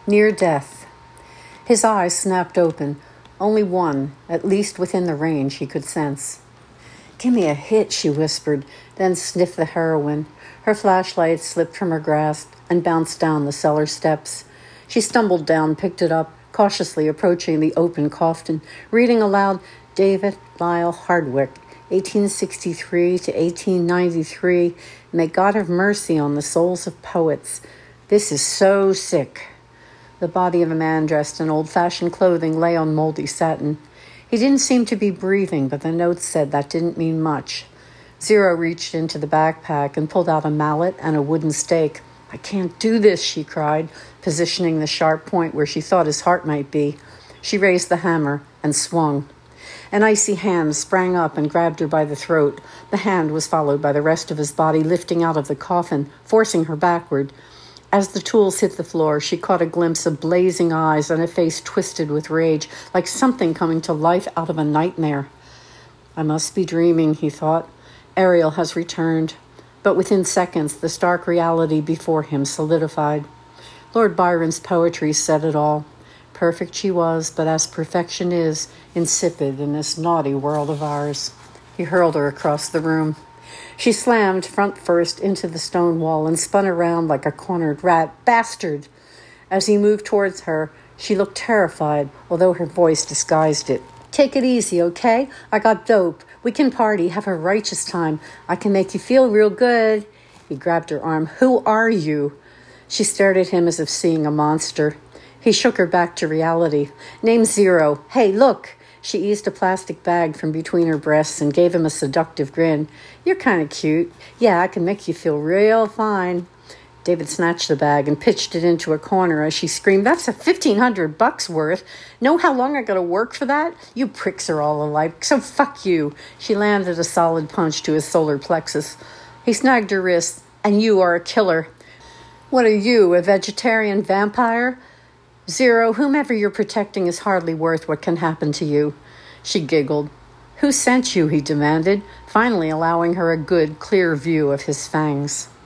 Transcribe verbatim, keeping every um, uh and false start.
Near death. His eyes snapped open, only one, at least within the range he could sense. "Give me a hit," she whispered, then sniffed the heroin. Her flashlight slipped from her grasp and bounced down the cellar steps. She stumbled down, picked it up, cautiously approaching the open coffin, reading aloud, "David Lyle Hardwick, eighteen sixty-three to eighteen ninety-three. May God have mercy on the souls of poets. This is so sick." The body of a man dressed in old-fashioned clothing lay on moldy satin. He didn't seem to be breathing, but the note said that didn't mean much. Zero reached into the backpack and pulled out a mallet and a wooden stake. "I can't do this," she cried, positioning the sharp point where she thought his heart might be. She raised the hammer and swung. An icy hand sprang up and grabbed her by the throat. The hand was followed by the rest of his body lifting out of the coffin, forcing her backward. As the tools hit the floor, she caught a glimpse of blazing eyes and a face twisted with rage, like something coming to life out of a nightmare. "I must be dreaming," he thought. Ariel has returned. But within seconds, the stark reality before him solidified. Lord Byron's poetry said it all. Perfect she was, but as perfection is, insipid in this naughty world of ours. He hurled her across the room. She slammed front first into the stone wall and spun around like a cornered rat. "Bastard!" As he moved towards her, she looked terrified, although her voice disguised it. "Take it easy, okay? I got dope. We can party, have a righteous time. I can make you feel real good." He grabbed her arm. "Who are you?" She stared at him as if seeing a monster. He shook her back to reality. "Name's Zero. Hey, look." She eased a plastic bag from between her breasts and gave him a seductive grin. "You're kind of cute. Yeah, I can make you feel real fine." David snatched the bag and pitched it into a corner as she screamed, "That's a fifteen hundred bucks worth. Know how long I gotta work for that? You pricks are all alike, so fuck you." She landed a solid punch to his solar plexus. He snagged her wrist. "And you are a killer." "What are you, a vegetarian vampire?" "Zero, whomever you're protecting is hardly worth what can happen to you." She giggled. "Who sent you?" he demanded, finally allowing her a good, clear view of his fangs.